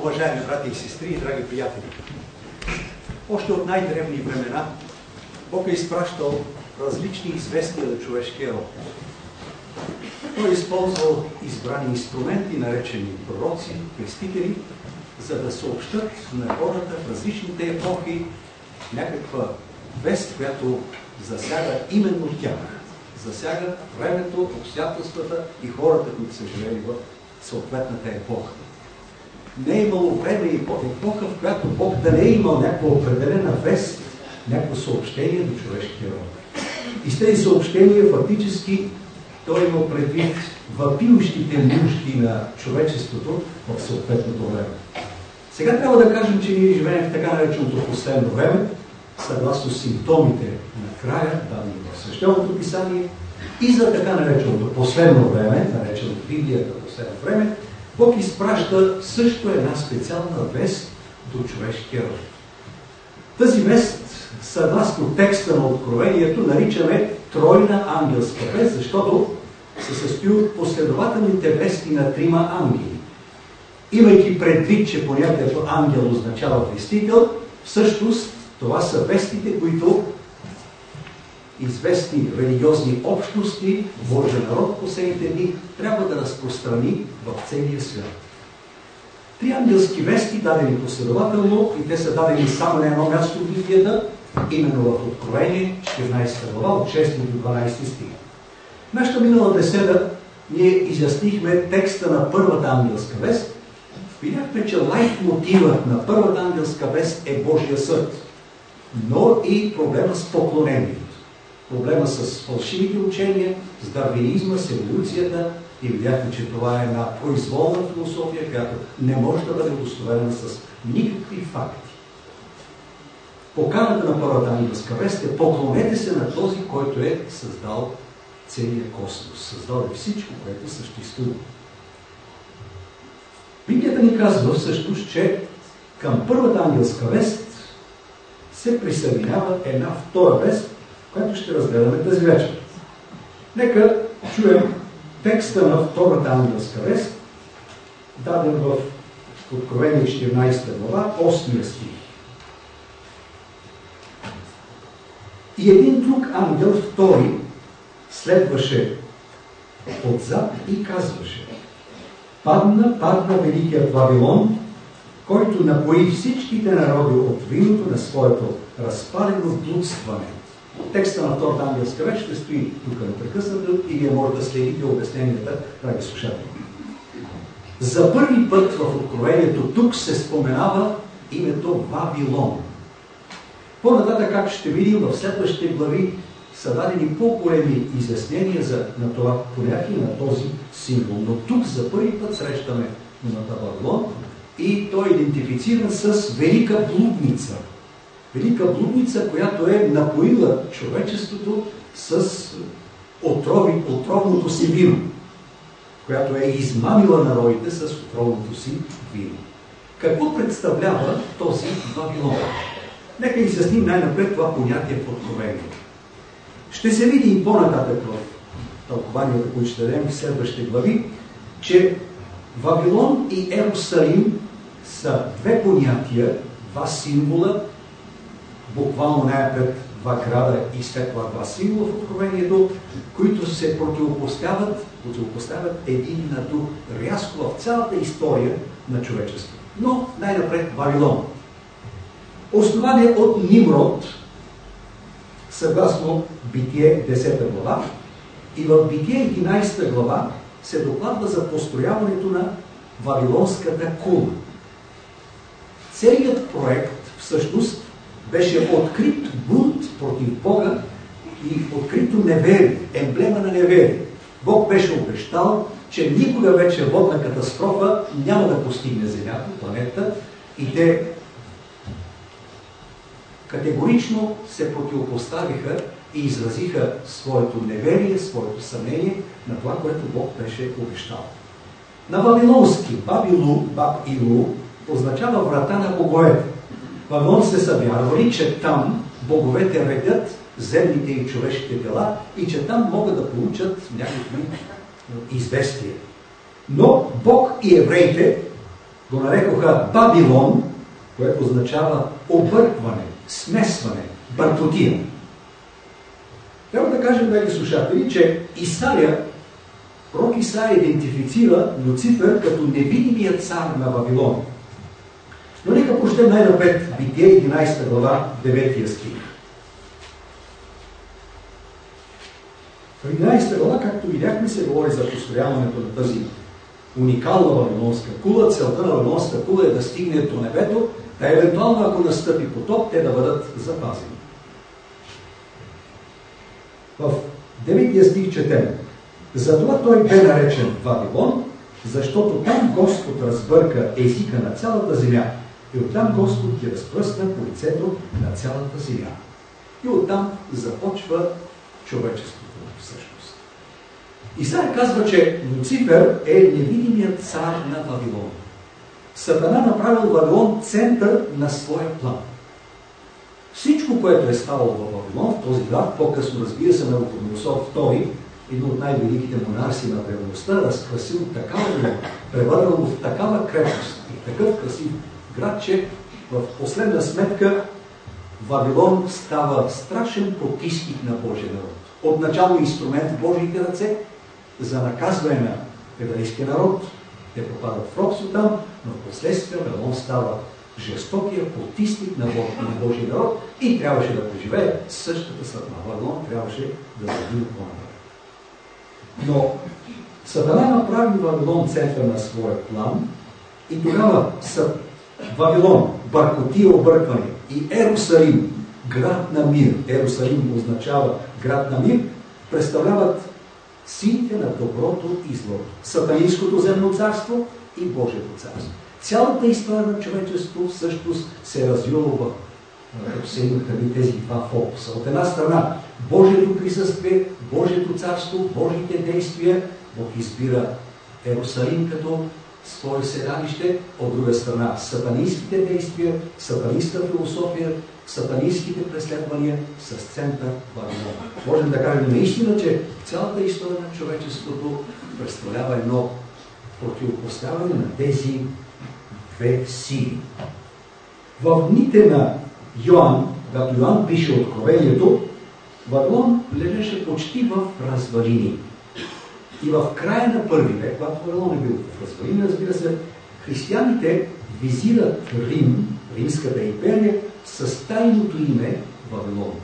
Уважаеми брати и сестри и драги приятели, още от най-древни времена Бог е изпращал различни известия на човешкия род. Той е използвал избрани инструменти, наречени пророци, крестители, за да съобщат на хората в различните епохи някаква вест, която засяга именно тях. Засяга времето, обстоятелствата и хората, които са живели в съответната епоха. Не е имало време и епоха, в която Бог да не е имал някаква определена вест, някакво съобщение до човешкия род. И с тези съобщения фактически той има предвид въпиющите нужди на човечеството в съответното време. Сега трябва да кажем, че ние живеем в така нареченото последно време, съгласно симптомите на края, дадени в Свещеното писание, и за така нареченото последно време, наречено Библията последно време, Бог изпраща също една специална вест до човешкия род. Тази вест, съгласно текста на Откровението, наричаме тройна ангелска вест, защото се състои от последователните вести на трима ангели. Имайки предвид, че понятието ангел означава вестител, всъщност това са вестите, които известни религиозни общности, Божия народ последните дни, трябва да разпространи в целия свят. Три ангелски вести, дадени последователно, и те са дадени само на едно място в Библията, именно в Откровение, 14 глава, от 6 до 12 стих. Нашата минала беседа ние изяснихме текста на първата ангелска вест. Видяхме, че лайтмотивът на първата ангелска вест е Божия съд, но и проблема с поклонението. Проблема с фалшивите учения, с дарвинизма, с еволюцията, и видяхме, че това е една произволна философия, която не може да бъде удостоверена с никакви факти. Поканата на първата ангелска вест е: поклонете се на този, който е създал целия космос, създал е всичко, което съществува. Библията ни казва всъщност, че към първата ангелска вест се присъединява една втора вест, която ще разгледаме тази вечер. Нека чуем текста на втората ангелска вест, даден в Откровение 14 глава, 8 стих. И един друг ангел, втори, следваше отзад и казваше: падна великият Вавилон, който напои всичките народи от виното на своето разпалено блудстване. Текста на втората ангелска вест ще стои тук непрекъснато и вие може да следите обясненията, драги слушатели. За първи път в Откровението тук се споменава името Вавилон. По-нататък, както ще видим, в следващите глави са дадени по-големи изяснения на това понятие, на този символ. Но тук за първи път срещаме името Вавилон и той е идентифициран с велика блудница. Велика блудница, която е напоила човечеството с отровното си вино, която е измамила народите с отровното си вино. Какво представлява този Вавилон? Нека изясним най-напред това понятие в Откровението. Ще се види и по-нататък в тълкованията, които ще дадем в следващите глави, че Вавилон и Ерусалим са две понятия, два символа, буквално най-напред два града и след това два символа в Откровението, които се противопоставят един на друг рязко в цялата история на човечеството. Но най-напред Вавилон. Основание от Нимрод, съгласно Битие 10 глава, и в Битие 11 глава се докладва за построяването на Вавилонската кула. Целият проект всъщност беше открит бунт против Бога и открито неверие, емблема на неверие. Бог беше обещал, че никога вече водна катастрофа няма да постигне Земята, планета, и те категорично се противопоставиха и изразиха своето неверие, своето съмнение на това, което Бог беше обещал. На вавилонски Баб-Илу означава врата на боговете. Вавилон се са вярвали, че там боговете редят земните и човешките дела и че там могат да получат някакви известия. Но Бог и евреите го нарекоха Бабилон, което означава объркване, смесване, бъркотия. Трябва да кажем, драги слушатели, че пророк Исаия идентифицира Люцифер като невидимият цар на Вавилон. Но нека прочетем най-напред Битие 11 глава, 9 стих. В 11 глава, както видяхме, се говори за построяването на тази уникална вавилонска кула. Целта на вавилонска кула е да стигне до небето, да евентуално, ако настъпи потоп, те да бъдат запазени. В 9 стих четем: затова той бе наречен Вавилон, защото там Господ разбърка езика на цялата земя и оттам Господ ги разпръсна по лицето на цялата земя. И оттам започва човечеството всъщност. Исаия казва, че Люцифер е невидимият цар на Вавилон. Сатана направил Вавилон център на своя план. Всичко, което е ставало в Вавилон, в този град, по-късно, разбира се, Навуходоносор II, един от най-великите монарси на древността, разкрасил такава, превърнал в такава крепост и такъв красив град, че в последна сметка Вавилон става страшен потисник на Божия народ. Отначало инструмент в Божиите ръце за наказване на еврейския народ. Те попадат в робство там, но в последствие Вавилон става жестокия потисник на Божия народ и трябваше да преживее същата съдба. Вавилон трябваше да загине по-напред. Но Сатана направи Вавилон център на своя план и тогава Вавилон, бъркотия, объркване, и Ерусалим, град на мир, Ерусалим означава град на мир, представляват силите на доброто и злото. Сатанинското земно царство и Божието царство. Цялата история на човечеството всъщност се развила в тези два фокуса. От една страна Божието присъствие, Божието царство, Божиите действия. Бог избира Ерусалим като свое седалище, от друга страна сатанинските действия, сатанинска философия, сатанинските преследвания с център Вавилон. Можем да кажем наистина, че цялата история на човечеството представлява едно противопоставяне на тези две сили. В дните на Йоан, когато Йоан пише Откровението, Вавилон лежеше почти в развалини. И в края на първи век, когато Вавилон е бил в развалини, разбира се, християните визират Рим, Римската империя, с тайното име Вавилон.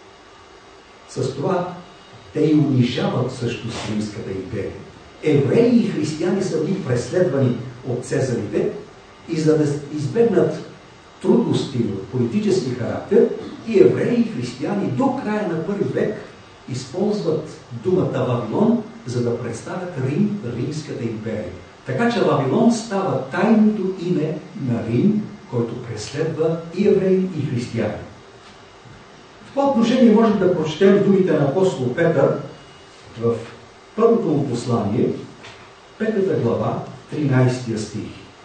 С това те и унижават също с Римската империя. Евреи и християни са били преследвани от цезарите и за да избегнат трудности от политически характер, и евреи и християни до края на първи век използват думата Вавилон, за да представят Рим, Римската империя. Така че Вавилон става тайното име на Рим, който преследва и евреи, и християни. В това отношение можем да прочетем думите на апостол Петър в първото му послание, 5 глава, 13 стих.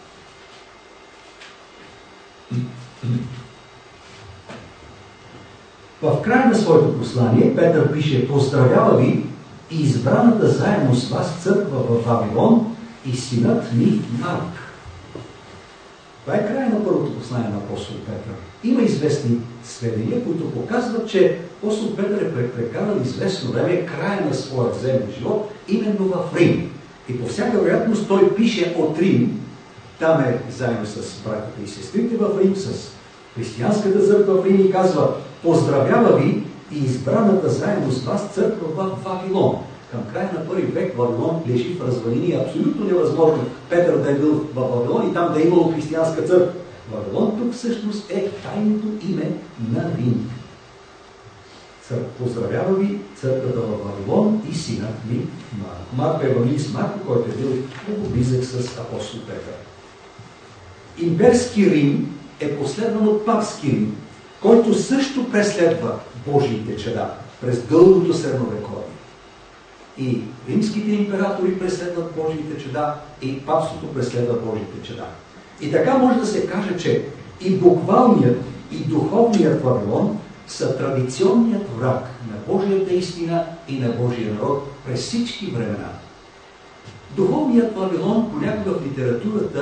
В края на своето послание Петър пише: поздравява ви и избраната заедно с вас църква в Вавилон и синът ми Марк. Това е края на първото послание на апостол Петър. Има известни сведения, които показват, че апостол Петър е прекарал известно време края на своя земен живот именно в Рим. И по всяка вероятност той пише от Рим. Там е заедно с братята и сестрите в Рим, с християнската църква в Рим и казва: поздравява ви и избраната заедно с вас църква в Вавилон. Към края на първи век Вавилон лежи в развалини. Е абсолютно невъзможно Петър да е бил в Вавилон и там да е имало християнска църква. Вавилон тук всъщност е тайното име на Рим. Поздравява ви църквата в Вавилон и синът ми Марко. Марко е евангелист Марко, който е бил много близък с апостол Петър. Имперски Рим е последван от папски Рим, който също преследва Божиите чеда през дългото средновековие. И римските императори преследват Божиите чеда, и папството преследва Божиите чеда. И така може да се каже, че и буквалният, и духовният Вавилон са традиционният враг на Божията истина и на Божия народ през всички времена. Духовният Вавилон понякога в литературата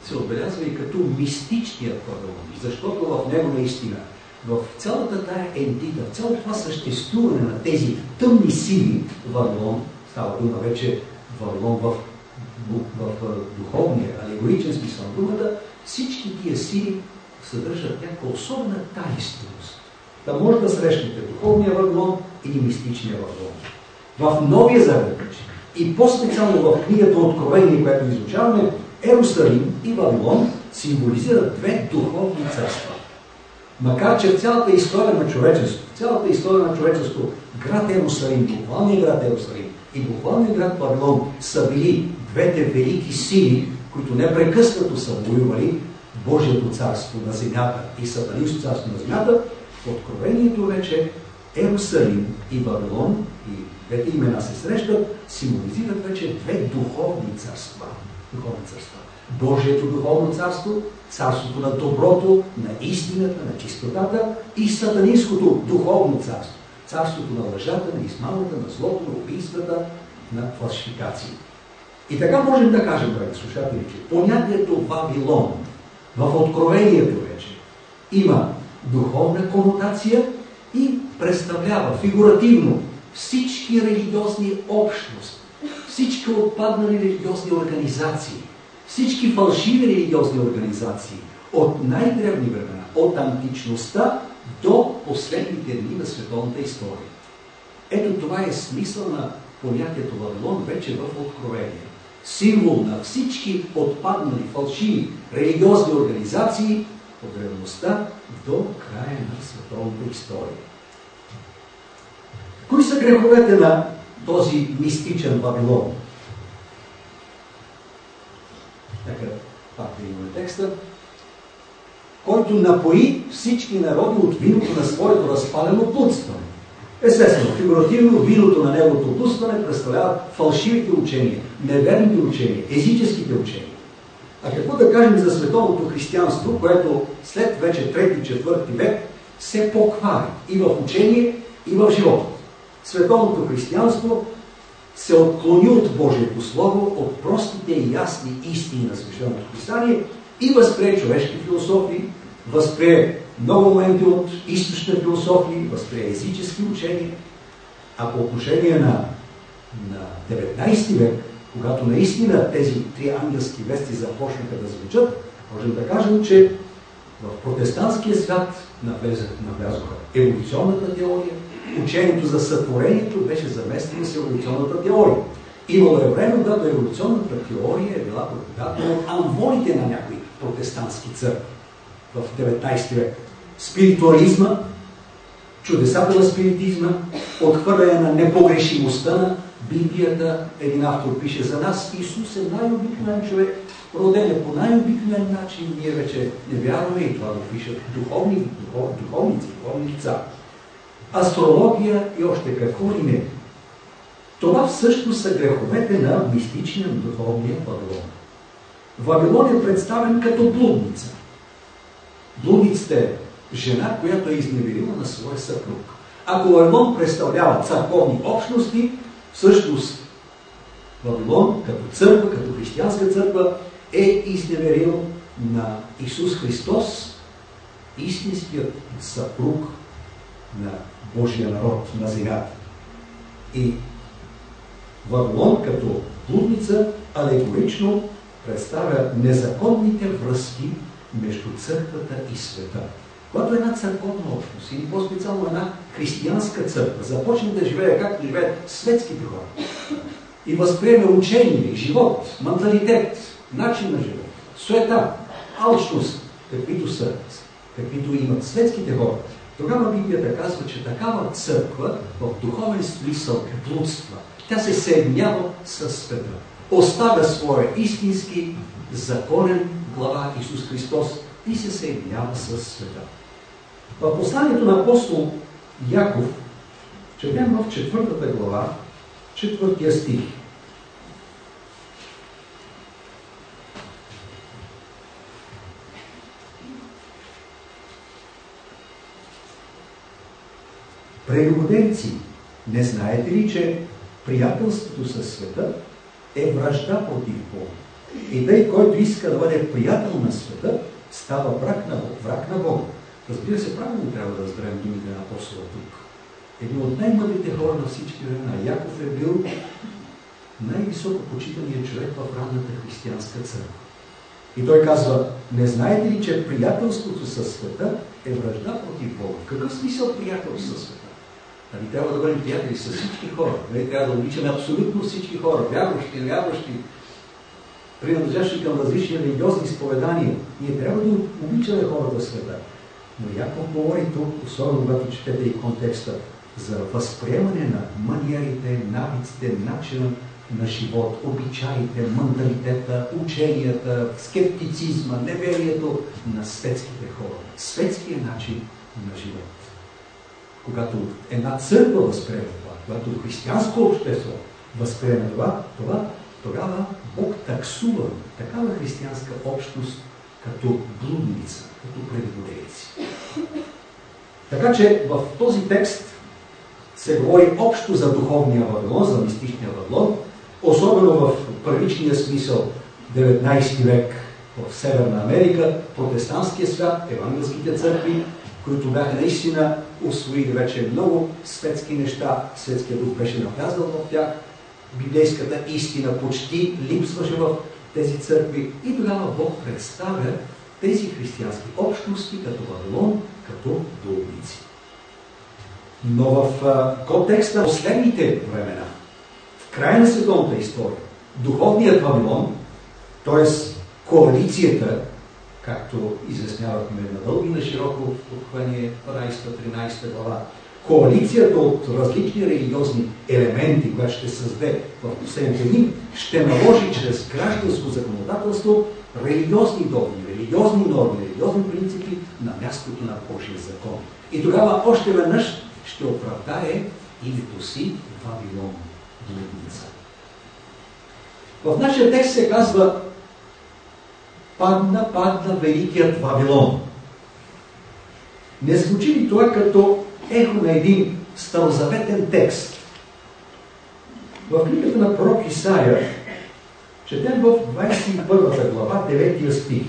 се отбелязва и като мистичният Вавилон, защото в него наистина, в цялата тая ентита, в цялото това съществуване на тези тъмни сили, Вавилон, става дума вече Вавилон в духовния, алегоричен смисъл на думата, всички тия сили съдържат някаква особена таинственост. Да може да срещнете духовния Вавилон или мистичния Вавилон. В Новия Завет и по-специално в книгата Откровение, която изучаваме, Ерусалим и Вавилон символизират две духовни царства. Макар че в цялата история на човечеството, град Ерусалим, духовният град Ерусалим и духовният град Вавилон са били двете велики сили, които непрекъснато са воювали Божието царство на земята и сатанинското царство на земята, в Откровението вече Ерусалим и Вавилон, и двете имена се срещат, символизират вече две духовни царства. Божието духовно царство, царството на доброто, на истината, на чистотата и сатанинското духовно царство. Царството на лъжата, на измамата, на злото, на убийствата, на фалшификации. И така можем да кажем, драги слушатели, че понятието Вавилон в Откровението вече има духовна конотация и представлява фигуративно всички религиозни общности, всички отпаднали религиозни организации, всички фалшиви религиозни организации от най-древни времена, от античността до последните дни на световната история. Ето това е смисъл на понятието Вавилон вече в Откровение. Символ на всички отпаднали фалшиви религиозни организации от древността до края на световната история. Кои са греховете на този мистичен Вавилон? Така, пак да имаме текста. Който напои всички народи от виното на своето разпалено блудстване. Естествено, фигуративно, виното на неговото блудстване представляват фалшивите учения, неверните учения, езическите учения. А какво да кажем за световното християнство, което след вече 3-4 век се поквари и в учение, и в живота? Световното християнство се отклони от Божието Слово, от простите и ясни истини на Свещеното Писание и възприе човешки философии, възприе много моменти от източни философии, възприе езически учения. А по отношение на 19 век, когато наистина тези три ангелски вести започнаха да звучат, можем да кажем, че в протестантския свят навлязоха еволюционната теория, учението за сътворението беше заместено с еволюционната теория. Имало е време, когато еволюционната теория е била преподавана от амвоните на някои протестантски църкви в 19 век. Спиритуализма, чудесата на спиритизма, отхвърляне на непогрешимостта на Библията. Един автор пише за нас: Исус е най-обикновен човек, роден е по най-обикновен начин. Ние вече не вярваме и това го пишат духовници, духовни лица. Астрология и още какво ли не. Това всъщност са греховете на мистичния духовния Вавилон. Вавилон е представен като блудница. Блудницата е жена, която е изневерила на своя съпруг. Ако Вавилон представлява църковни общности, всъщност Вавилон като църква, като християнска църква е изневерил на Исус Христос, истинският съпруг на Божия народ на земята. И Вавилон като блудница алегорично представя незаконните връзки между църквата и света. Когато една църковна общност или по-специално една християнска църква започне да живее както живеят светските хора и възприеме учение, живот, менталитет, начин на живот, суета, алчност, каквито имат светските хора, тогава Библията казва, че такава църква в духовен смисъл е блудства. Тя се съединява с света. Оставя своя истински законен глава Исус Христос и се съединява с света. В посланието на апостол Яков четем в 4 глава, 4 стих. Прелюбодейци, не знаете ли, че приятелството със света е вражда против Бога? И тъй, който иска да бъде приятел на света, става враг на Бога. Разбира се, правилно трябва да разберем думите на апостола тук. Един от най-мъдрите хора на всички времена. Яков е бил най-високо почитаният човек в ранната християнска църква. И той казва, не знаете ли, че приятелството със света е вражда против Бога? В какъв смисъл приятелство със света? Ами трябва да бъдем приятели с всички хора. Ние трябва да обичаме абсолютно всички хора. Вярващи, невярващи, принадлежащи към различни религиозни изповедания. Ние трябва да обичаме хората в света. Но Яков говори тук, особено когато четете и контекста, за възприемане на маниерите, навиците, начина на живот, обичаите, менталитета, ученията, скептицизма, неверието на светските хора. Светския начин на живот. Когато една църква възприема това, когато християнско общество възприема това, тогава Бог таксува такава християнска общност като блудница, като прелюбодейци. Така че в този текст се говори общо за духовния Вавилон, за мистичния Вавилон, особено в първичния смисъл 19 век в Северна Америка, протестантския свят, евангелските църкви, които бяха наистина усвоили вече много светски неща, светския дух беше навлязъл в тях, библейската истина почти липсваше в тези църкви и тогава Бог представя тези християнски общности като Вавилон, като блудници. Но в контекста на последните времена, в края на световната история, духовният Вавилон, т.е. коалицията, както изяснявахме надълго и на широко в Откровение 12-13 глава, коалицията от различни религиозни елементи, която ще създаде в последните дни, ще наложи чрез гражданско законодателство религиозни догми, религиозни норми, религиозни принципи на мястото на Божия закон. И тогава още веднъж ще оправдае името си Вавилон, блудница. В нашия текст се казва падна великият Вавилон. Не звучи ли това като ехо на един старозаветен текст? В книгата на пророк Исаия четем в 21 глава, 9 стих.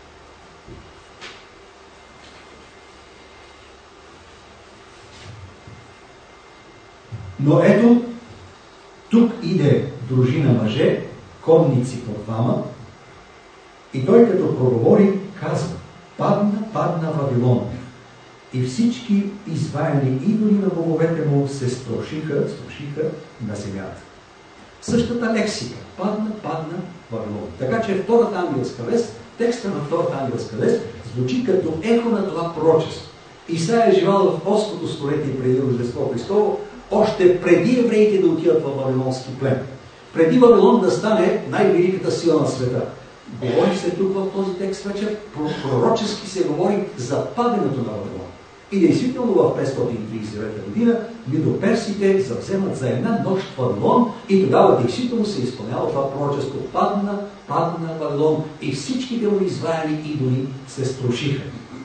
Но ето, тук иде дружина мъже, конници по двама, и той като проговори, казва, падна Вавилон. И всички изваяни идоли на боговете му се строшиха на земята. Същата лексика. Падна Вавилон. Така че втората ангелска вест, текста на втората ангелска вест звучи като ехо на това пророчество. Исаия е живял в 8-то столетие преди Рождество Христово, още преди евреите да отидат в Вавилонски плен. Преди Вавилон да стане най-великата сила на света. Говори се тук в този текст вече, пророчески се говори за падането на Вавилон. И действително в 539 година мидоперсите завземат за една нощ Вавилон и тогава действително се изпълнява това пророчество. Падна Вавилон и всичките му изваяни идоли се струшиха.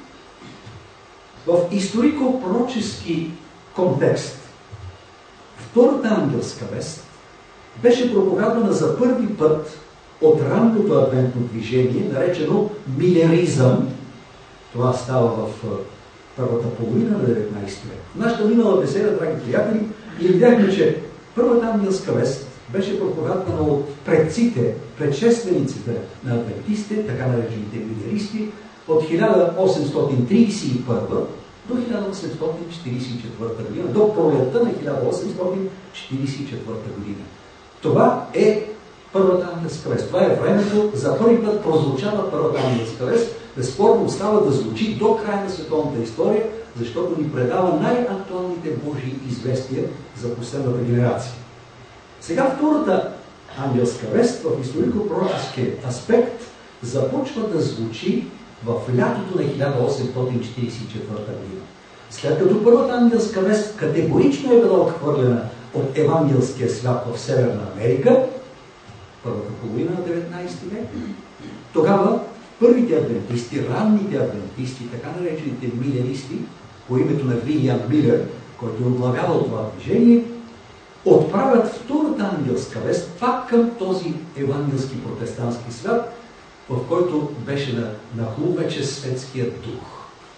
В историко-пророчески контекст втората ангелска вест беше проповядвана за първи път от ранното адвентно движение, наречено милеризъм. Това става в първата половина на 19 век. В нашата минала беседа, драги приятели, и видяхме, че първата ангелска вест беше проповядвана от предците, предшествениците на адвентистите, така наречените милеристи, от 1831 до 1844 година, до пролетта на 1844 година. Това е първата ангелска вест. Това е времето, за първи път прозвучава първата ангелска вест. Безспорно остава да звучи до края на световната история, защото ни предава най-актуалните Божии известия за последната генерация. Сега втората ангелска вест в историко-пророчески аспект започва да звучи в лятото на 1844 година. След като първата ангелска вест категорично е била отхвърлена от евангелския свят в Северна Америка, първата половина на 19 век, тогава първите адвентисти, ранните адвентисти, така наречените милеристи, по името на Вилиам Милер, който оглавявал това движение, отправят втората втората ангелска вест, пак към този евангелски протестантски свят, в който беше нахлу вече светският дух.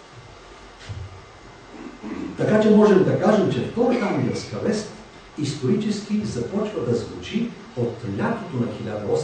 Така че можем да кажем, че втората ангелска вест исторически започва да звучи от лятото на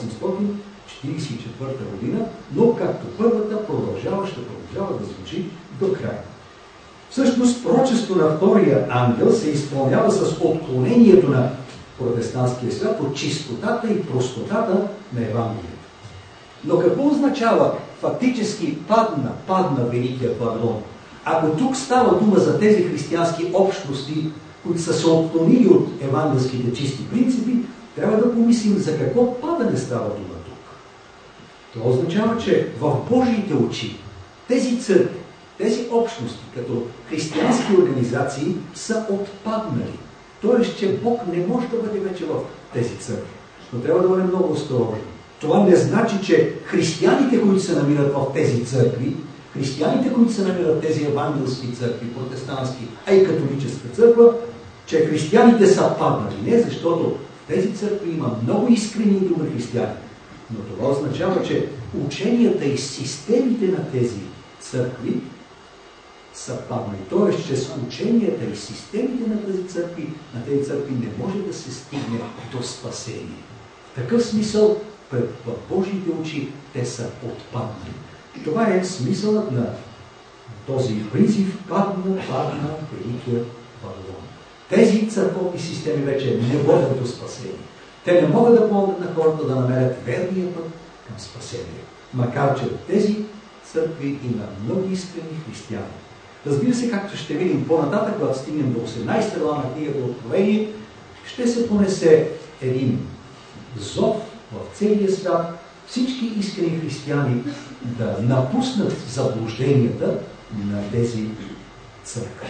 1844 година, но както първата ще продължава да звучи до края. Всъщност, пророчеството на втория ангел се изпълнява с отклонението на протестантския свят от чистотата и простотата на Евангелието. Но какво означава фактически падна Великия Вавилон? Ако тук става дума за тези християнски общности, които са се отклонили от евангелските чисти принципи, трябва да помислим за какво падане става дума тук. Това означава, че в Божиите очи тези църкви, тези общности, като християнски организации, са отпаднали. Тоест, че Бог не може да бъде вече в тези църкви. Но трябва да бъдем много осторожни. Това не значи, че християните, които се намират в тези църкви, християните, които се намират в тези евангелски църкви, протестантски, а и католическа църква, че християните са паднали. Не, защото в тези църкви има много искрени и добри християни. Но това означава, че ученията и системите на тези църкви са паднали. Тоест, че с ученията и системите на тези църкви не може да се стигне до спасение. В такъв смисъл, в Божиите очи, те са отпаднали. Това е смисълът на този призив падна Великия Вавилон. Тези църковни системи вече не водят до спасение. Те не могат да помогнат на хората да намерят верния път към спасение. Макар че тези църкви има много искрени християни. Разбира се, както ще видим по-нататък, когато стигнем до 18 глава на книгата Откровение, ще се понесе един зов в целия свят всички искрени християни да напуснат заблужденията на тези църкви.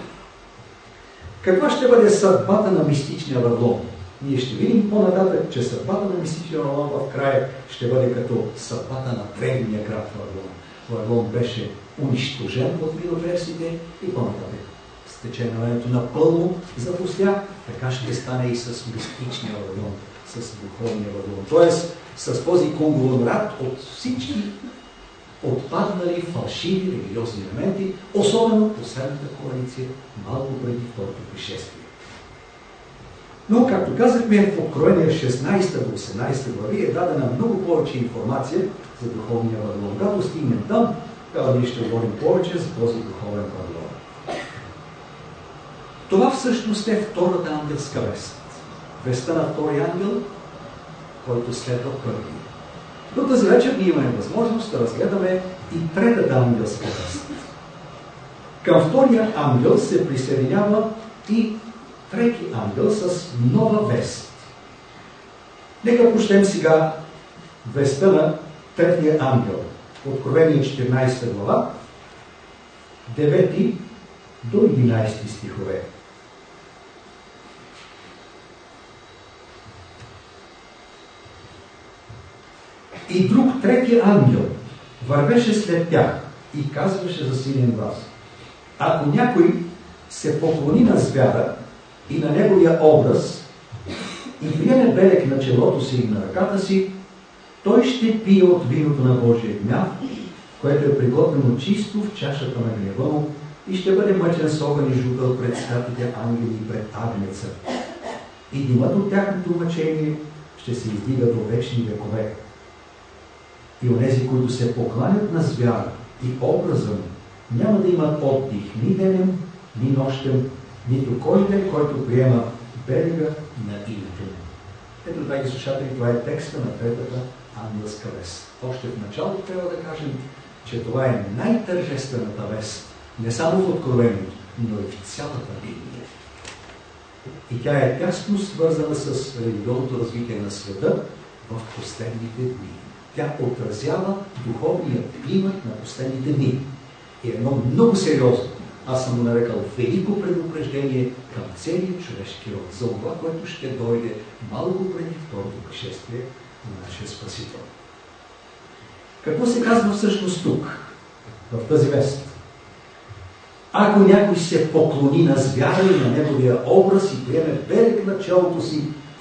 Каква ще бъде съдбата на мистичния Вавилон? Ние ще видим по-нататък, че съдбата на мистичния Вавилон в края ще бъде като съдбата на древния град Вавилон. Вавилон беше унищожен от мироверсите и по-нататък с течение на времето напълно запустя, така ще стане и с мистичния Вавилон, с духовния Вавилон. Тоест, с този конгломерат от всички отпаднали фалшиви религиозни елементи, особено последната коалиция, малко преди второто пришествие. Но, както казахме, в Откровение 16 до 18 глави е дадена много повече информация за духовния Вавилон. Когато стигнем там, тогава ние ще говорим повече за този духовен Вавилон. Това всъщност е втората ангелска вест. Вестта на втория ангел, който следва първи. До тази вечер ние имаме възможност да разгледаме и третата ангелска вест. Към втория ангел се присъединява и трети ангел с нова вест. Нека прочетем сега вестта на третия ангел. Откровение 14 глава, 9 до 11 стихове. И друг трети ангел вървеше след тях и казваше за силен глас: ако някой се поклони на звяра и на неговия образ и приеме белег на челото си и на ръката си, той ще пие от виното на Божия гняв, което е приготвено чисто в чашата на гнева му, и ще бъде мъчен с огън и жупел пред святите ангели и пред Агнеца. И димът от тяхното мъчение ще се издига до вечни векове. И онези, които се покланят на звяра и образа му, няма да имат отдих ни денем, ни нощем, нито кой ден, който приема берега на името му. Ето, драги слушатели, това е текста на третата ангелска вест. Още в началото трябва да кажем, че това е най-тържествената вест, не само в Откровението, но и в цялата Библия. И тя е тясно свързана с религиозното развитие на света в последните дни. Тя отразява духовния климат на последните дни. И едно много сериозно, аз съм го нарекал велико предупреждение към целия човешки род за това, което ще дойде малко преди второто пришествие на нашия Спасител. Какво се казва всъщност тук, в тази вест? Ако някой се поклони на звяра и на неговия образ и приеме белег на челото си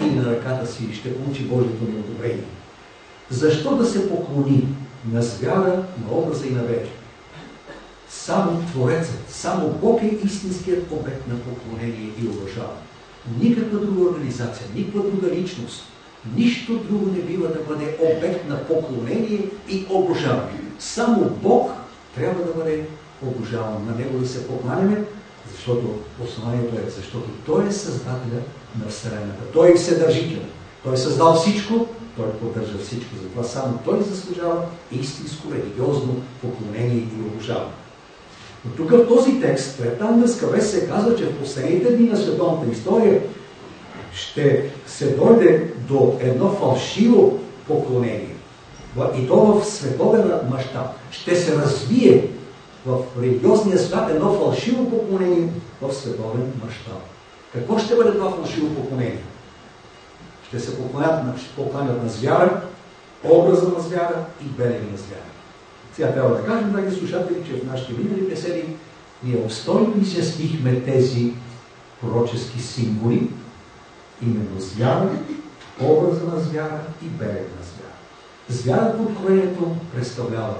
или на ръката си ще получи Божието неодобрение. Защо да се поклони на звяра, на образа и на вече? Само Творецът, само Бог е истинският обект на поклонение и уважаване. Никаква друга организация, никаква друга личност, нищо друго не бива да бъде обект на поклонение и обожаване. Само Бог трябва да бъде обожаван. На Него да се покланяме, защото основанието е, защото Той е създателя на Вселената. Той е вседържител. Той е създал всичко, Той поддържа всичко. Затова само Той заслужава истинско религиозно поклонение и обожаване. Но тук в този текст, Трета ангелска вест, се казва, че в последните дни на световната история ще се дойде до едно фалшиво поклонение. И то в световен мащаб. Ще се развие в религиозния свят едно фалшиво поклонение в световен мащаб. Какво ще бъде това фалшиво поклонение? Ще се покланят на звяра, образа на звяра и белега на звяра. Сега трябва да кажем, драги слушатели, че в нашите минали беседи ние обстойно изяснихме тези пророчески символи, именно звяра, образа на звяра и белега на звяра. Звярата по откровението представлява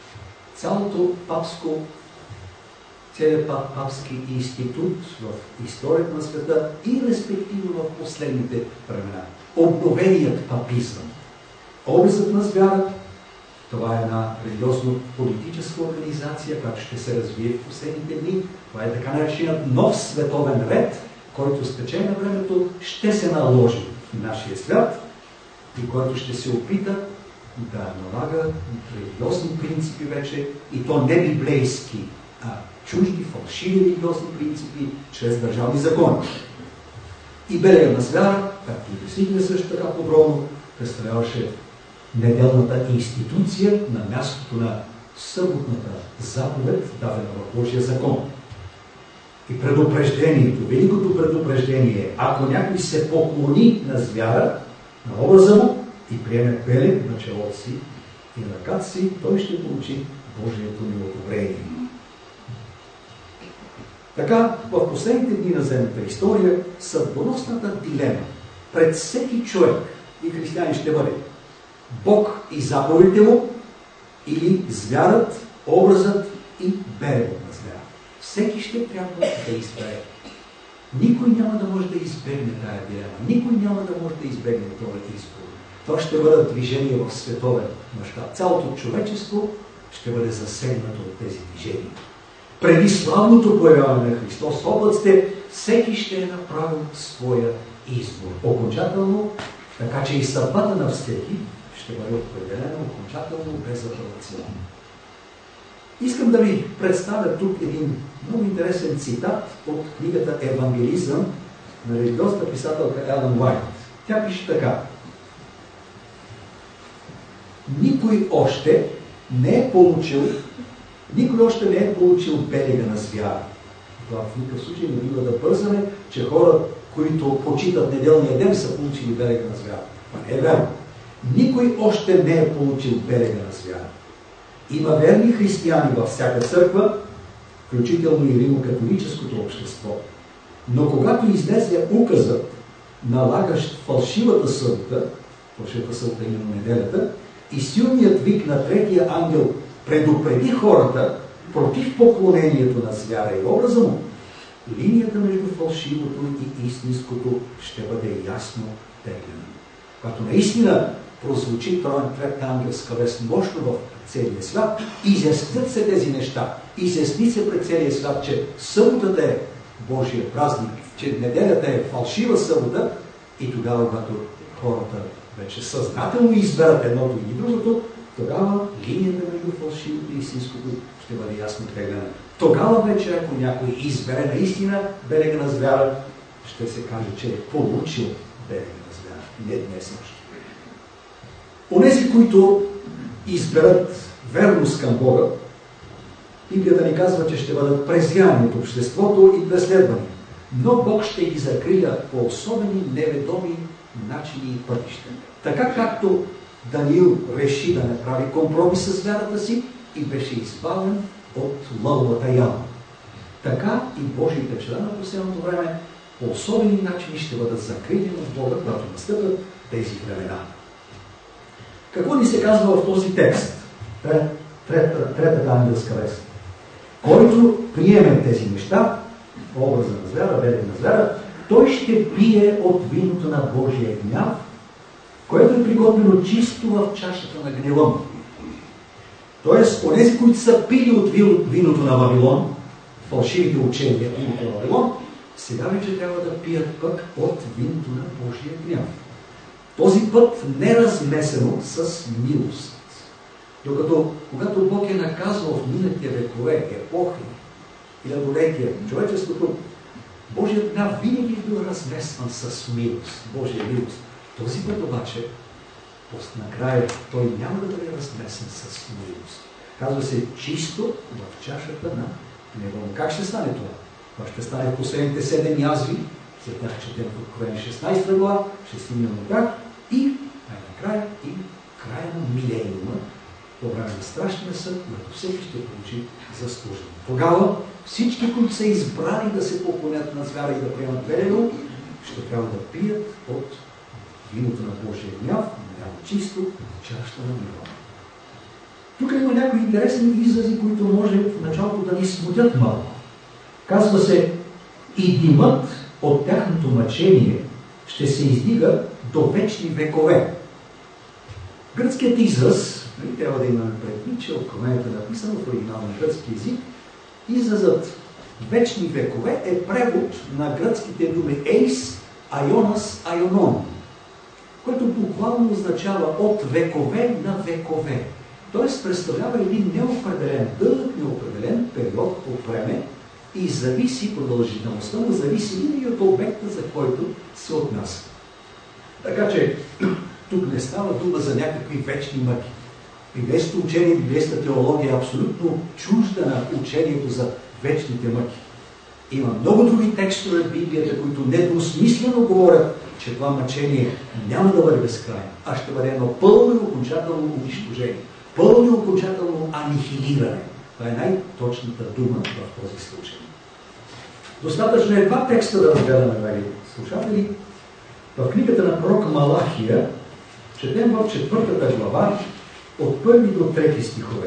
целият папски институт в историята на света и респективно в последните времена. Обновеният папизъм. Образът на звяра, това е една религиозно-политическа организация, която ще се развие в последните дни. Това е така нареченият нов световен ред, който с течение на времето ще се наложи в нашия свят и който ще се опита да налага религиозни принципи вече, и то не библейски, а чужди, фалшиви религиозни принципи, чрез държавни закони. И белега на звяра, както обяснихме също така подробно, представляваше неделната институция на мястото на съботната заповед, дадена в Божия закон. И предупреждението, великото предупреждение, ако някой се поклони на звяра, на образа му и приеме белег на челото си и на ръката си, той ще получи Божието неодобрение. Така, в последните дни на земната история, съдбоносната дилема пред всеки човек и християнин ще бъде Бог и заповедите му или звярат, образът и белегът на звяра. Всеки ще трябва да избере. Никой няма да може да избегне тая дилема. Никой няма да може да избегне този избор. Това ще бъде движение в световен мащаб. Цялото човечество ще бъде засегнато от тези движения. Преди славното появяване на Христос в облаците, всеки ще е направил своя избор. Окончателно, така че и съдбата на всеки ще бъде определена окончателно, безапелационно. Искам да ви представя тук един много интересен цитат от книгата Евангелизъм на религиозната писателка Елън Уайт. Тя пише така: Никой още не е получил белега на звяра. Това в никакъв случай не бива да бързаме, че хора, които почитат неделния ден, са получили белега на звяра. Това не е верно. Никой още не е получил белега на звяра. Има верни християни във всяка църква, включително и римокатолическото общество. Но когато излезе указът, налагащ фалшивата събота именно неделята, и силният вик на третия ангел предупреди хората против поклонението на звяра и образа му, линията между фалшивото и истинското ще бъде ясно теглена. Когато наистина прозвучи Трета ангелска вест мощно в целия свят, изяснят се тези неща. Изясни се пред целия свят, че съботата е Божия празник, че неделята е фалшива събота, и тогава, когато хората вече съзнателно изберат едното и другото, тогава линията между фалшивото и истинското ще бъде ясно теглена. Тогава вече, ако някой избере наистина белега на звяра, ще се каже, че е получил белега на звяра. Не днес още. Онези, които изберат верност към Бога, Библията ни казва, че ще бъдат презряни от обществото и преследвани. Но Бог ще ги закриля по особени неведоми начини и пътища. Така както Даниил реши да направи компромис с вярата си и беше избавен от лъвовата яма. Така и Божиите чела на последното време по особени начини ще бъдат закрити от Бога, когато настъпят тези времена. Какво ни се казва в този текст? Третата ангелска вест. Който приеме тези неща, образа на звяра, белег на звяра, той ще пие от виното на Божия гняв, което е приготвено чисто в чашата на гнева му. Тоест, онези, които са пили от виното на Вавилон, фалшивите учения виното на Вавилон, сега вече трябва да пият пък от виното на Божия гняв. Този път неразмесено с милост. Докато, когато Бог е наказвал в миналите векове, епохи, хилядолетия, човечеството, Божият гняв винаги е бил размесван с милост, Божия милост. Този път обаче, накрая, той няма да бъде размесен с милост. Казва се чисто в чашата на него. Как ще стане това? Това ще стане в последните 7 язви, след тях четем в Откровение 16 глава, ще стигнем до тях и най-накрая и края на милениума, по време на страшния съд, когато всеки ще получи заслужено. Тогава всички, които са избрани да се поклонят на звяра и да приемат велено, ще трябва да пият от виното на Божия гняв, чисто чашата на милиона. Тук има някои интересни изрази, които може в началото да ни смутят малко. Казва се, и димът от тяхното мъчение ще се издига до вечни векове. Гръцкият израз, трябва да имаме предвид, че Откровението е написано в оригинален гръцки език, изразът вечни векове е превод на гръцките думи еис, айонас, айонон, което буквално означава от векове на векове. Тоест представлява един неопределен, дълъг неопределен период от време и зависи, продължителността му зависи винаги от обекта, за който се отнася. Така че тук не става дума за някакви вечни мъки. Библейското учение, библейската теология е абсолютно чужда на учението за вечните мъки. Има много други текстове в Библията, които недвусмислено говорят, че това мъчение няма да бъде безкрайно, а ще бъде едно пълно и окончателно унищожение. Пълно и окончателно анихилиране. Това е най-точната дума в този случай. Достатъчно е два текста да разгледаме, драги слушатели. В книгата на пророка Малахия четем в 4 глава от 1 до 3 стихове.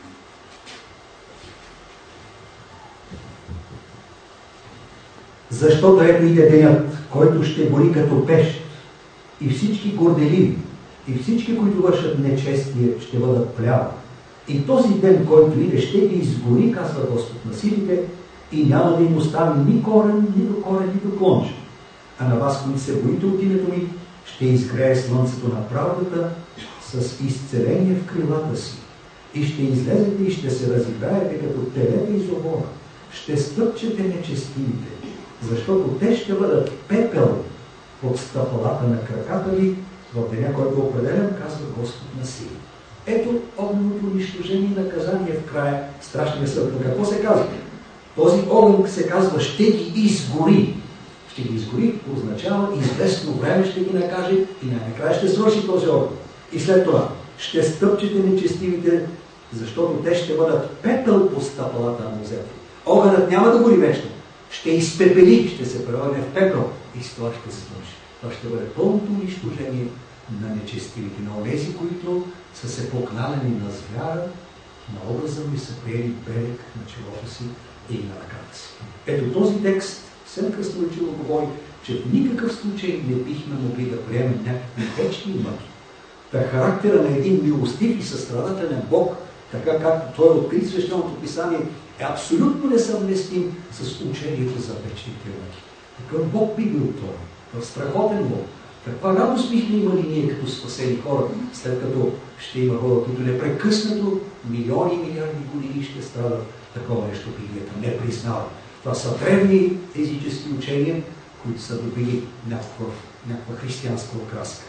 Защото ето иде денят, който ще гори като пещ, и всички горделиви, и всички, които вършат нечестие, ще бъдат плява. И този ден, който иде, ще ги изгори, казва Господ на силите, и няма да им остави ни корен, ни клонче. А на вас, които се боите от името ми, ще изгрее слънцето на правдата с изцеление в крилата си. И ще излезете и ще се разиграете като телета из обора. Ще стъпчете нечестивите, защото те ще бъдат пепел под стъпалата на краката ви в деня, който определен, казва Господ на сили. Ето огненото унищожение и наказание в края, страшния съд. Но какво се казва? Този огън се казва ще ги изгори. Ще ги изгори означава известно време ще ги накаже и най-накрая ще свърши този огън. И след това ще стъпчете нечестивите, защото те ще бъдат пепел по стъпалата на мозето. Огънът няма да гори вечно. Ще изпепели, ще се превърне в пепел и с това ще се свърши. Това ще бъде пълното унищожение на нечестивите, на онези, които са се покналени на звяра, на образа ми са приели белег на челото си и на ръката си. Ето този текст съвсем красноречиво говори, че в никакъв случай не бихме могли да приемем някакви вечни мъки. Та характера на един милостив и състрадателен Бог, така както той е открит в Свещеното писание, е абсолютно несъвместим с учението за вечните мъки. Такъв Бог би бил той, страхотен Бог. Каква радост бихме имали ние като спасени хора, след като ще има хора, които непрекъснато милиони и милиарди години ще страдат. Такова нещо Библията не признава. Това са древни езически учения, които са добили някаква християнска окраска.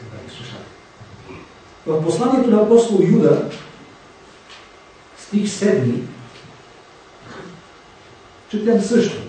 В посланието на апостол Юда, стих 7, четем също.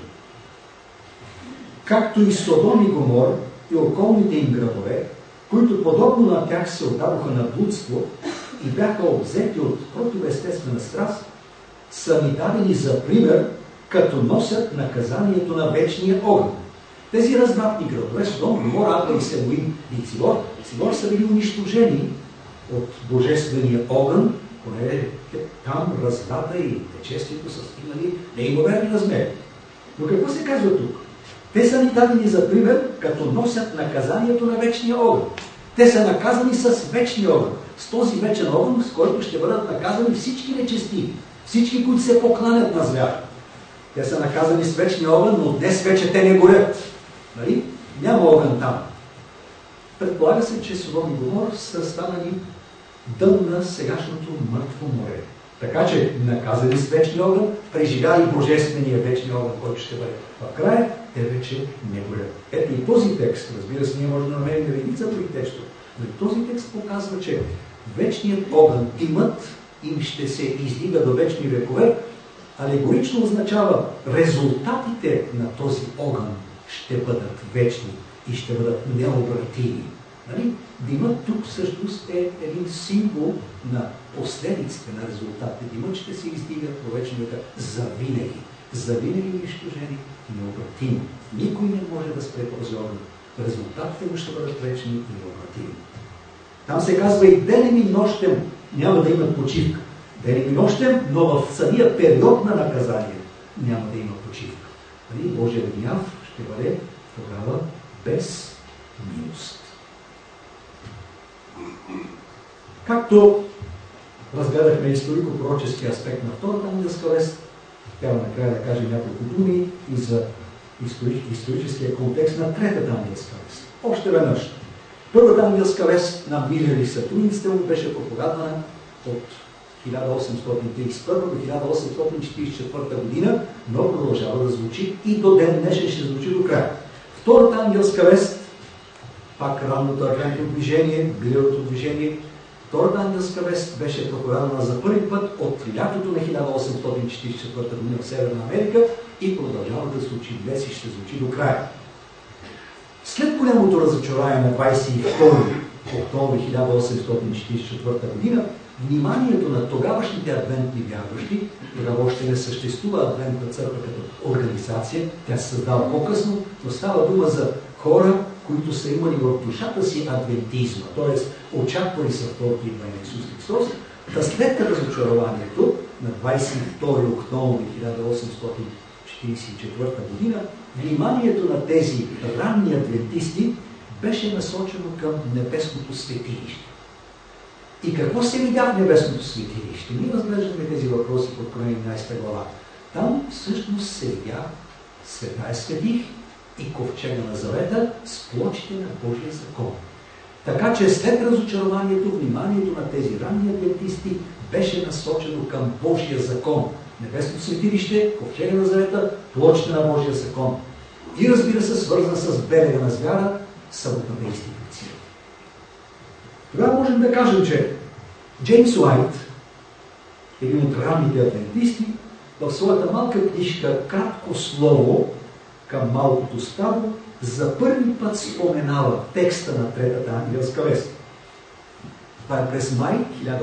Както и Содом и Гомор и околните им градове, които подобно на тях се отдадоха на блудство и бяха обзети от противоестествена страст, са ни дадени за пример, като носят наказанието на вечния огън. Тези развратни градове, Содом, Гомора, Адма и Селуим и Цивор са били унищожени от божествения огън, понеже там разврата и нечестието са стигнали неимоверни размери. Но какво се казва тук? Те са ни дадени за пример, като носят наказанието на вечния огън. Те са наказани с вечния огън. С този вечен огън, с който ще бъдат наказани всички нечестиви, всички, които се покланят на звяра. Те са наказани с вечния огън, но днес вече те не горят. Нали? Няма огън там. Предполага се, че Содом и Гомор са станали дън на сегашното мъртво море. Така че наказани с вечния огън, преживяли божествения вечния огън, който ще бъде в края, те вече не горят. Ето и този текст, разбира се, ние можем да намерим редица други текстове, но този текст показва, че вечният огън, димът им ще се издига до вечни векове, алегорично означава резултатите на този огън ще бъдат вечни и ще бъдат необратими. Нали? Димът тук всъщност е един символ на последиците на резултатите. Димът ще се издига до вечни века завинаги. Завинаги унищожени и необратими. Никой не може да спре този огън. Резултатите му ще бъдат вечни и необратими. Там се казва и денем и нощем няма да имат почивка. Денем и нощем, но в самия период на наказание няма да има почивка. Нали? Божия гняв ще бъде тогава без милост. Както разгледахме историко-пророческия аспект на втората ангелска вест, трябва накрая да кажем няколко думи и за историческия контекст на третата ангелска вест. Още веднъж. Първата ангелска вест на Милер и сътрудниците му беше проповядвана от 1831 до 1844 година, но продължава да звучи и до ден днешен ще звучи до края. Втората ангелска вест, пак ранното адвентно движение, Милеровото движение, втората ангелска вест беше проповядана за първи път от лятото на 1844 година в Северна Америка и продължава да звучи днес и ще звучи до края. След голямото разочарование на 22 октомври 1844 година, вниманието на тогавашните адвентни вярващи, тогава още не съществува адвентна църква като организация, тя се създава по-късно, но става дума за хора, които са имали в душата си адвентизма, т.е. очаквали са второто идване на Исус Христос. Та след разочарованието на 22 октомври 1844 година, вниманието на тези ранни адвентисти беше насочено към небесното светилище. И какво се видя в небесното светилище? Ние разглеждаме тези въпроси в Откровение 11 глава. Там всъщност се видя Светая Светих и ковчега на завета с плочите на Божия закон. Така че след разочарованието, вниманието на тези ранни адвентисти беше насочено към Божия закон. Небесното светилище, ковчега на завета, плочите на Божия закон. И разбира се, свързан с берега на звяра, съботната институция. Тогава можем да кажем, че Джеймс Уайт, един от ранните адвентисти, в своята малка книжка "Кратко слово към малкото стадо", за първи път споменава текста на третата ангелска вест. Това е през май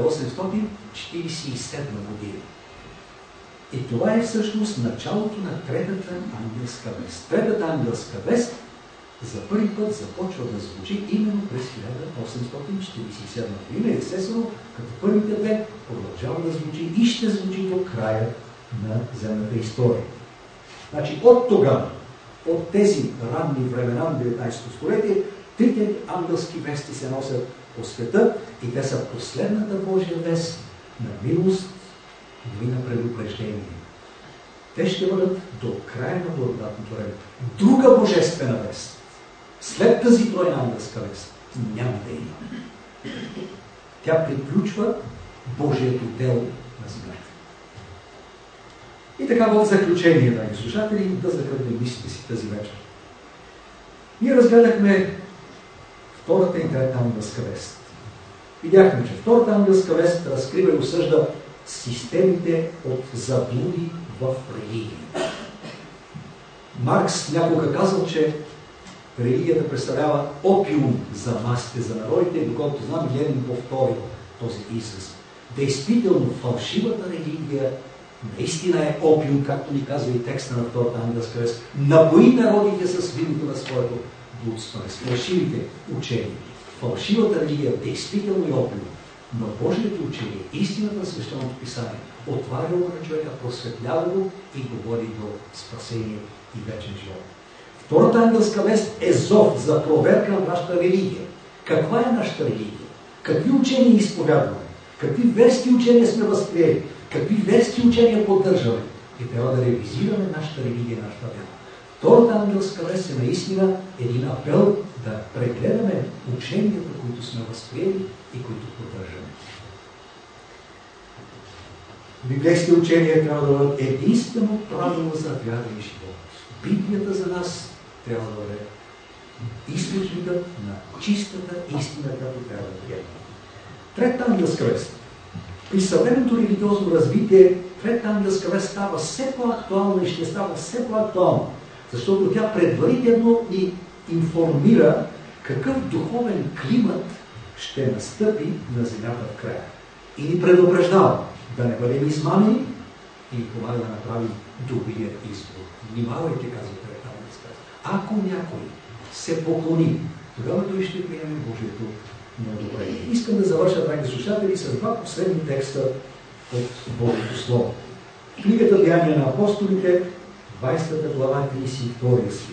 1847 година. И това е всъщност началото на третата ангелска вест. Третата ангелска вест за първи път започва да звучи именно през 1847 година. Естествено, като първите две продължава да звучи и ще звучи до края на земната история. Значи от тогава, от тези ранни времена на 19 столетие, трите ангелски вести се носят по света и те са последната Божия вест на милост и на предупреждение. Те ще бъдат до края на благодатното време. Друга божествена вест, след тази тройна ангелска вест, няма да има. Тя приключва Божието дело на земята. И така в заключение, драги слушатели, да закръглим мислите си тази вечер. Ние разгледахме втората и трета ангелска вест. Видяхме, че втората ангелска вест разкрива и осъжда системите от заблуди в религия. Маркс някога казал, че религията представлява опиум за масите, за народите, и доколкото знам, Ленин повторил този израз. Действително, фалшивата религия наистина е опиум, както ни казва и текста на втората ангелска вест. Напои народите с виното на своето блудство, с фалшивите учения. Фалшивата религия действително е опиум, но Божието учение, истината на свещеното писание, отваря го на човека, просветлява го и го води до спасение и вечен живот. Втората ангелска вест е зов за проверка на нашата религия. Каква е нашата религия? Какви учения изповядваме? Какви верски учения сме възприели? Какви верски учения поддържаме? И трябва да ревизираме нашата религия, нашата вяра. Втората ангелска вест е наистина един апел да прегледаме ученията, които сме възприели и които поддържаме. Библейските учения трябва да бъдат единствено правило за вяра и живот. Библията за нас трябва да бъде източникът на чистата истина, която трябва да приемем. Третата ангелска вест. При съвременното религиозно развитие третата ангелска вест става все по-актуална и ще става все по-актуална, защото тя предварително ни информира какъв духовен климат ще настъпи на земята в края. И ни предупреждава да не бъдем измамени и ни помага да направим добрия избор. Внимавайте, казва третата ангелска вест. Ако някой се поклони, тогава той ще приеме Божието неодобрение. Искам да завърша, драги слушатели, с два последни текста от Божието Слово. Книгата Деяния на апостолите, 20 глава, 32 стих.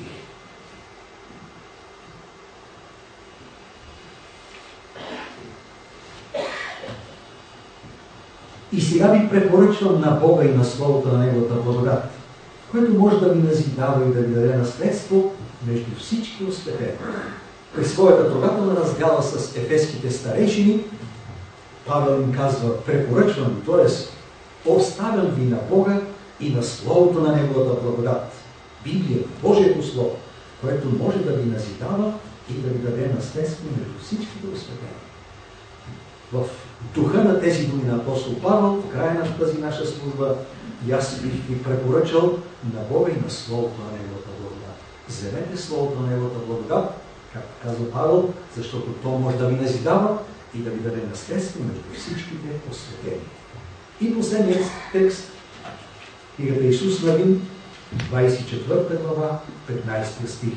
И сега ви препоръчвам на Бога и на Словото на Неговата благодат, което може да ви назидава и да ви даде наследство между всички осветени. При своята трогателна разгала с ефеските старейшини, Павел им казва: препоръчвам ви, т.е. оставям ви на Бога и на Словото на Неговата благодат. Библия, Божието Слово, което може да ви назидава и да ви даде наследство между всичките осветени. В духа на тези думи на апостол Павел, в края на тази наша служба, и аз бих ви препоръчал на Бога и на Словото на Неговата благодат. Вземете Словото на Неговата благодат, както казва Павел, защото то може да ви назидава и да ви даде наследство между всичките осветени. И последният текст, книгата Исус Навин, 24 глава, 15 стих.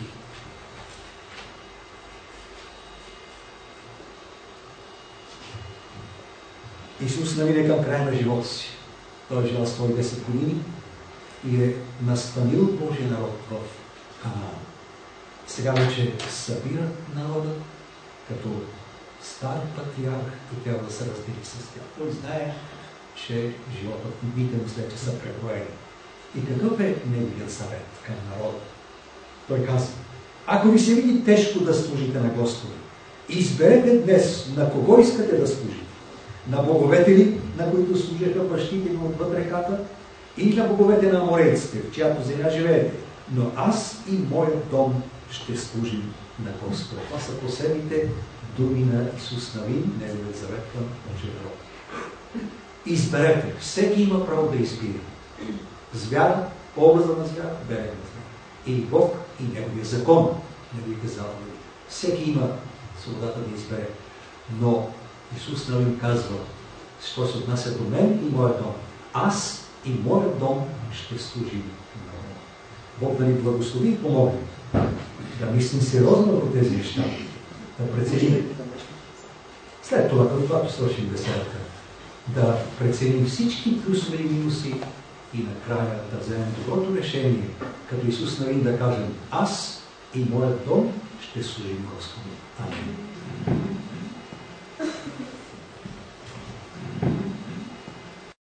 Исус Навин е към края на живота си. Той е живял 110 години и е настанил Божия народ в Ханаан. Сега вече събира народа като стар патриарх и трябва да се раздели с тях. Той знае, че животът и дните му след че са преброени. И какъв е неговият съвет към народа? Той казва: ако ви се види тежко да служите на Господа, изберете днес на кого искате да служите. На боговете ли, на които служаха бащите ви отвъд реката, или на боговете на аморейците, в чиято земя живеете. Но аз и моят дом ще служим на Господа. Това са последните думи на Исус Навин, неговият завет към Божия народ. Изберете. Всеки има право да избира. Звяра, образа на звяра, берег на звяра. Или Бог и неговия закон, неговите заповеди. Всеки има свободата да избере. Но Исус Навин казва, що се отнася до мен и моят дом. Аз и моят дом ще служим на Бога. Бог да ни благослови и помогне да мислим сериозно върху тези неща, да преценим след това, когато свършим десетка, да преценим всички плюсове и минуси и накрая да вземем доброто решение, като Исус Навин да кажем: аз и моят дом ще служим Господу. Амин.